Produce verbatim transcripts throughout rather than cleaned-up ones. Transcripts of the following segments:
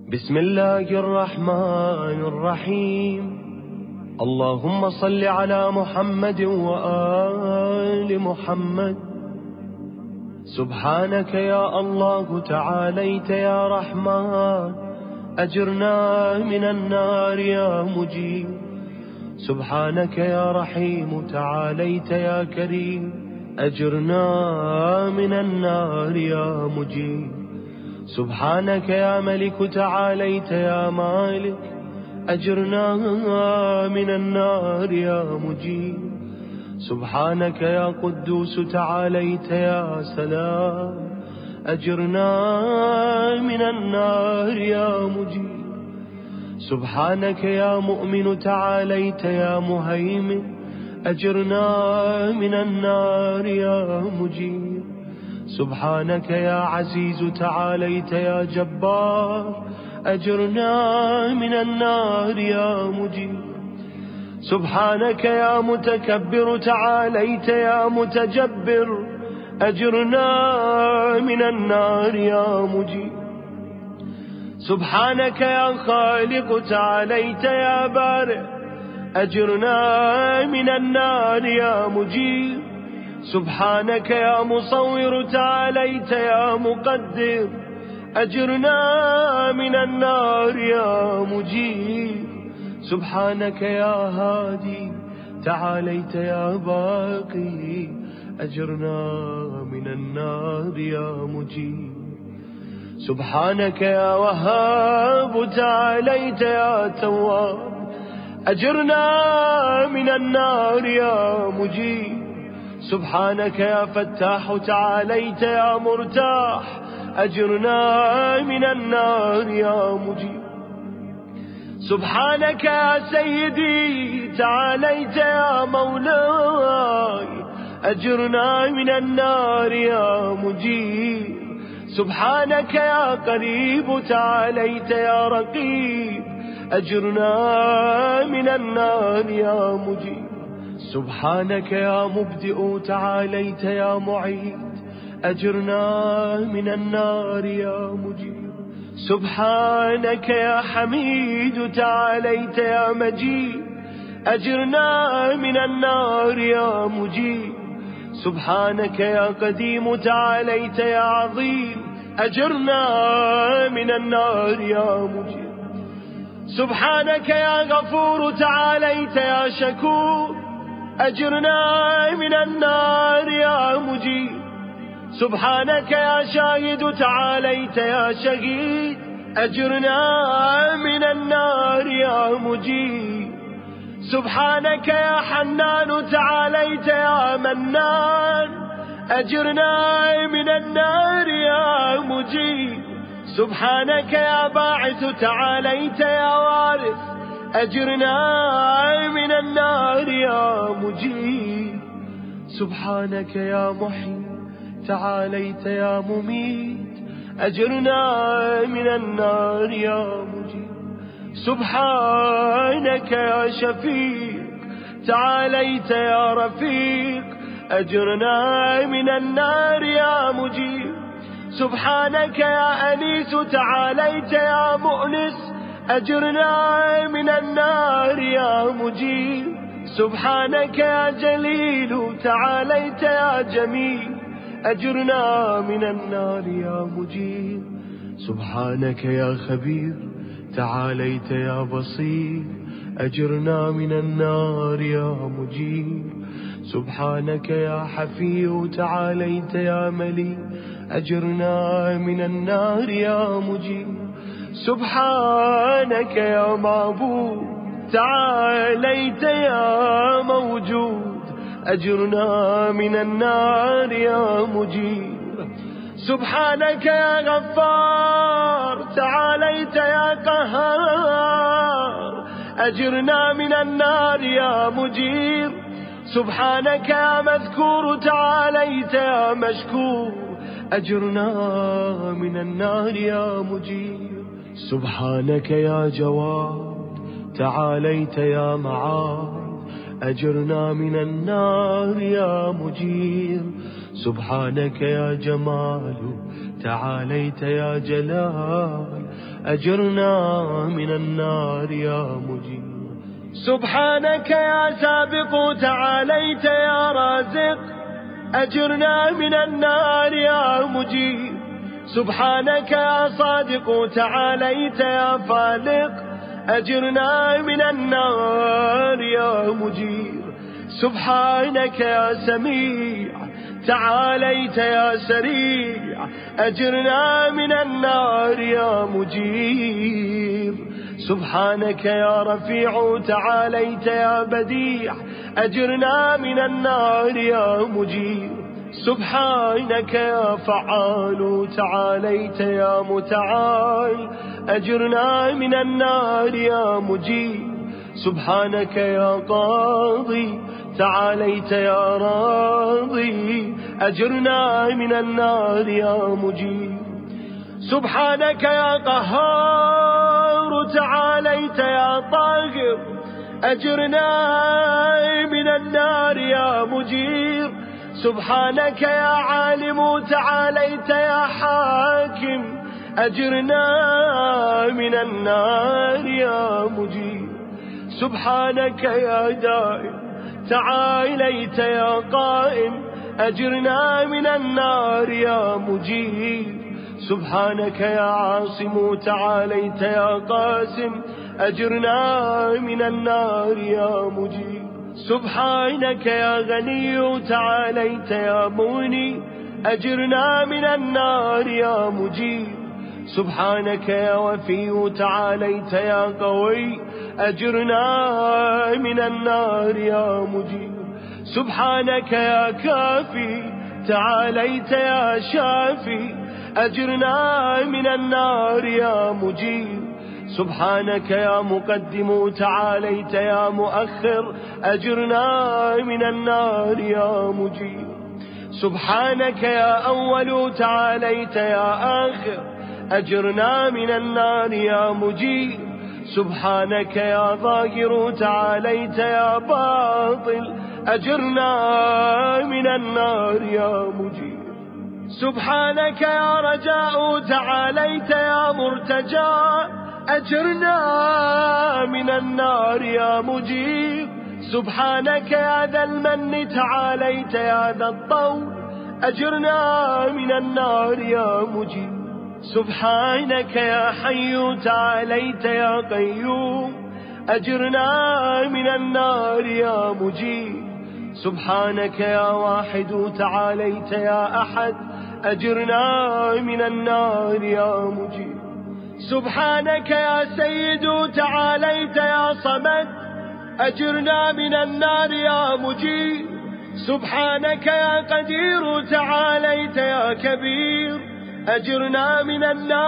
بسم الله الرحمن الرحيم. اللهم صل على محمد وآل محمد. سبحانك يا الله تعاليت يا رحمن، أجرنا من النار يا مجيب. سبحانك يا رحيم تعاليت يا كريم، أجرنا من النار يا مجيب. سبحانك يا ملك تعاليت يا مالك، أجرنا من النار يا مجيب. سبحانك يا قدوس تعاليت يا سلام، أجرنا من النار يا مجيب. سبحانك يا مؤمن تعاليت يا مهيمن، أجرنا من النار يا مجيب. سبحانك يا عزيز تعاليت يا جبار، أجرنا من النار يا مجيب. سبحانك يا متكبر تعاليت يا متجبر، أجرنا من النار يا مجيب. سبحانك يا خالق تعاليت يا بارئ، أجرنا من النار يا مجيب. سبحانك يا مصور تعاليت يا مقدر، أجرنا من النار يا مجيب. سبحانك يا هادي تعاليت يا باقي، أجرنا من النار يا مجيب. سبحانك يا وهاب تعاليت يا تواب، أجرنا من النار يا مجيب. سبحانك يا فتاح تعاليت يا مرتاح، أجرنا من النار يا مجيب. سبحانك يا سيدي تعاليت يا مولاي، أجرنا من النار يا مجيب. سبحانك يا قريب تعاليت يا رقيب، أجرنا من النار يا مجيب. سبحانك يا مبدئ تعاليت يا معيد، أجرنا من النار يا مجيب. سبحانك يا حميد تعاليت يا مجيد، أجرنا من النار يا مجيب. سبحانك يا قديم تعاليت يا عظيم، أجرنا من النار يا مجيب. سبحانك يا غفور تعاليت يا شكور، أجرنا من النار يا مجيب. سبحانك يا شاهد تعاليت يا شهيد، أجرنا من النار يا مجيب. سبحانك يا حنان تعاليت يا منان، أجرنا من النار يا مجيب. سبحانك يا باعث تعاليت يا وارث، أجرنا من النار يا مجيب. سبحانك يا محيي تعاليت يا مميت، أجرنا من النار يا مجيب. سبحانك يا شفيق تعاليت يا رفيق، أجرنا من النار يا مجيب. سبحانك يا أنيس تعاليت يا مؤنس، أجرنا من النار يا مجيب. سبحانك يا جليل تعاليت يا جميل، أجرنا من النار يا مجيب. سبحانك يا خبير تعاليت يا بصير، أجرنا من النار يا مجيب. سبحانك يا حفي تعاليت يا ملي، أجرنا من النار يا مجيب. سبحانك يا معبود تعاليت يا موجود، أجرنا من النار يا مجيب. سبحانك يا غفار تعاليت يا قهار، أجرنا من النار يا مجيب. سبحانك يا مذكور تعاليت يا مشكور، أجرنا من النار يا مجيب. سبحانك يا جواد تعاليت يا معاد، أجرنا من النار يا مجير. سبحانك يا جمال تعاليت يا جلال أجرنا من النار يا مجير. سبحانك يا سابق تعاليت يا رازق أجرنا من النار يا مجير. سبحانك يا صادق تعاليت يا فالق أجرنا من النار يا مجير. سبحانك يا سميع تعاليت يا سريع أجرنا من النار يا مجير. سبحانك يا رفيع تعاليت يا بديع أجرنا من النار يا مجير. سبحانك يا فعال تعاليت يا متعال أجرنا من النار يا مجير. سبحانك يا قاضي تعاليت يا راضي أجرنا من النار يا مجير. سبحانك يا قهار تعاليت يا طاهر أجرنا من النار يا مجير. سبحانك يا عالم تعاليت يا حاكم أجرنا من النار يا مجير. سبحانك يا دائم تعاليت يا قائم أجرنا من النار يا مجير. سبحانك يا عاصم تعاليت يا قاسم أجرنا من النار يا مجير. سبحانك يا غني تعاليت يا مغني أجرنا من النار يا مجير. سبحانك يا وفي تعاليت يا قوي أجرنا من النار يا مجير. سبحانك يا كافي تعاليت يا شافي أجرنا من النار يا مجير. سبحانك يا مقدم تعاليت يا مؤخر أجرنا من النار يا مجير. سبحانك يا أول تعاليت يا آخر أجرنا من النار يا مجير. سبحانك يا ظاهر تعاليت يا باطل أجرنا من النار يا مجير. سبحانك يا رجاء تعاليت يا مرتجى أجرنا من النار يا مجير. سبحانك يا ذا المن تعاليت يا ذا الطول أجرنا من النار يا مجير. سبحانك يا حي تعاليت يا قيوم أجرنا من النار يا مجير. سبحانك يا واحد تعاليت يا أحد أجرنا من النار يا مجير. سبحانك يا سيد تعاليت يا صمد أجرنا من النار يا مجير. سبحانك يا قدير تعاليت يا كبير أجرنا من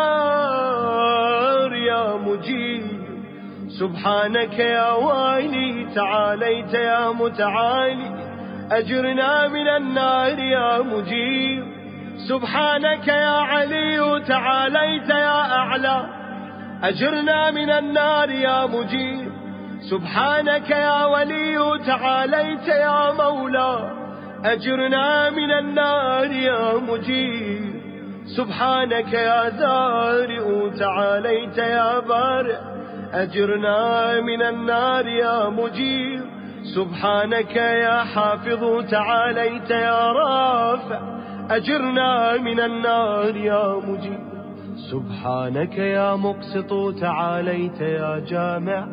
النار يا مجير. سبحانك يا والي تعاليت يا متعالي أجرنا من النار يا مجير. سبحانك يا علي تعاليت يا أعلى أجرنا من النار يا مجير. سبحانك يا ولي تعاليت يا مولى أجرنا من النار يا مجير. سبحانك يا ذارئ تعاليت يا بارئ أجرنا من النار يا مجير. سبحانك يا حافظ تعاليت يا رافع أجرنا من النار يا مجير. سبحانك يا مقسط تعاليت يا جامع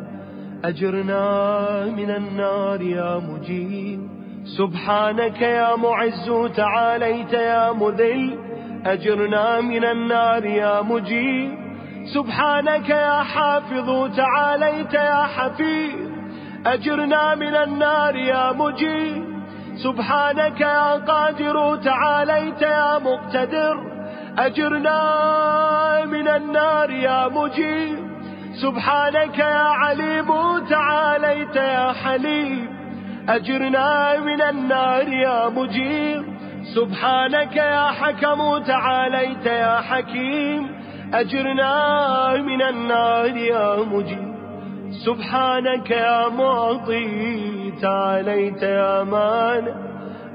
أجرنا من النار يا مجير. سبحانك يا معز تعاليت يا مذل أجرنا من النار يا مجير. سبحانك يا حافظ تعاليت يا حفيظ أجرنا من النار يا مجير. سبحانك يا قادر تعاليت يا مقتدر أجرنا من النار يا مجير. سبحانك يا عليم تعاليت يا حليم أجرنا من النار يا مجير. سبحانك يا حكم تعاليت يا حكيم أجرنا من النار يا مجير. سبحانك يا معطي تعاليت يا مانع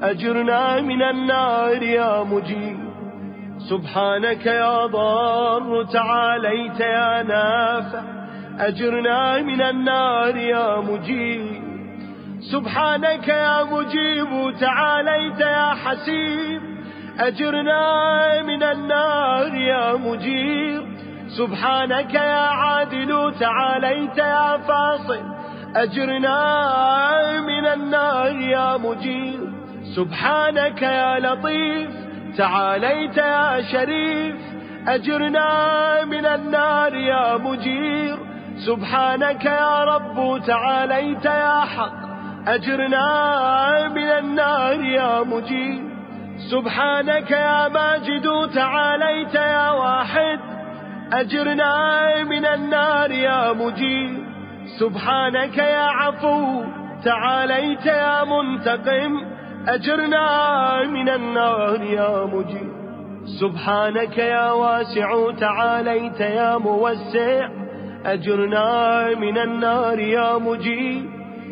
أجرنا من النار يا مجيب. سبحانك يا ضار تعاليت يا نافع، أجرنا من النار يا مجيب. سبحانك يا مجيب تعاليت يا حسيب، أجرنا من النار يا مجيب. سبحانك يا عادل تعاليت يا فاصل، أجرنا من النار يا مجيب. سبحانك يا لطيف تعاليت يا شريف، أجرنا من النار يا مجير. سبحانك يا رب تعاليت يا حق، أجرنا من النار يا مجير. سبحانك يا ماجد تعاليت يا واحد، أجرنا من النار يا مجير. سبحانك يا عفو تعاليت يا منتقم، أجرنا من النار يا مجير. سبحانك يا واسع تعاليت يا موسع، أجرنا من النار يا مجير.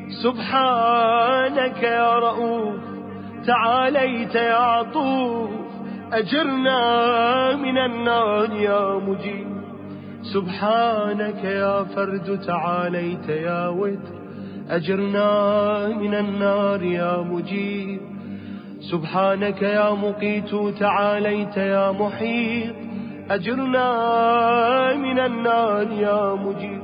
سبحانك يا رؤوف تعاليت يا عطوف، أجرنا من النار يا مجير. سبحانك يا فرد تعاليت يا وتر، أجرنا من النار يا مجير. سبحانك يا مقيت تعاليت يا محيط، أجرنا من النار يا مجير.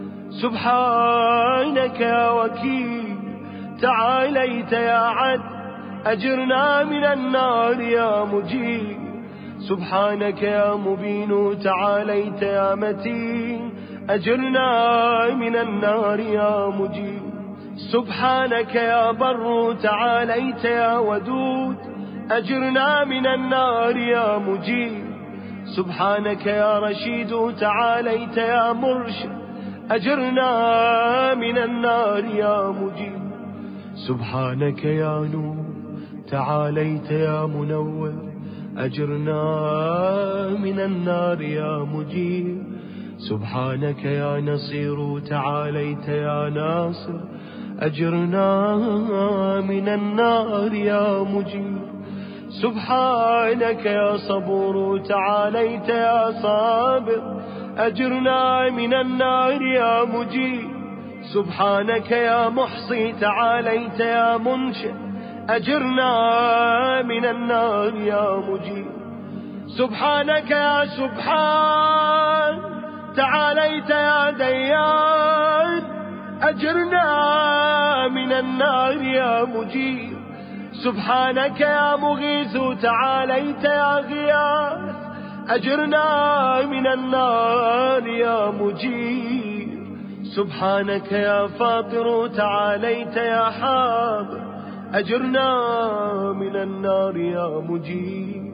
سبحانك يا وكيل تعاليت يا عدل، أجرنا من النار يا مجير. سبحانك يا مبين تعاليت يا متين، أجرنا من النار يا مجير. سبحانك يا بر تعاليت يا ودود، أجرنا من النار يا مجير. سبحانك يا رشيد تعاليت يا مرشد، أجرنا من النار يا مجير. سبحانك يا نور تعاليت يا منور، أجرنا من النار يا مجير. سبحانك يا نصير تعاليت يا ناصر، أجرنا من النار يا مجير. سبحانك يا صبور تعاليت يا صابر، أجرنا من النار يا مجير. سبحانك يا محصي تعاليت يا منشئ، أجرنا من النار يا مجير. سبحانك يا سبحان تعاليت يا ديان، أجرنا من النار يا مجير. سبحانك يا مغيث تعاليت يا غياث، أجرنا من النار يا مجير. سبحانك يا فاطر تعاليت يا حاضر، أجرنا من النار يا مجير.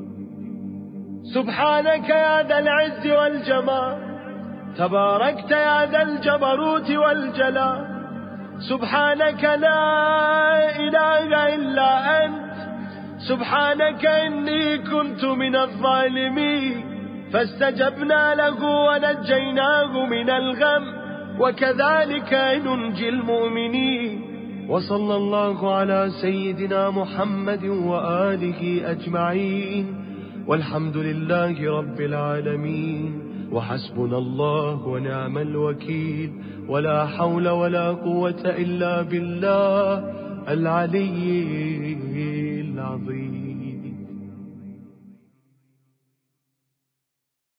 سبحانك يا ذا العز والجمال، تباركت يا ذا الجبروت والجلال. سبحانك لا إله إلا أنت، سبحانك إني كنت من الظالمين، فاستجبنا له ونجيناه من الغم، وكذلك ننجي المؤمنين. وصلى الله على سيدنا محمد وآله أجمعين، والحمد لله رب العالمين. وحسبنا الله ونعم الوكيل، ولا حول ولا قوة إلا بالله العلي العظيم.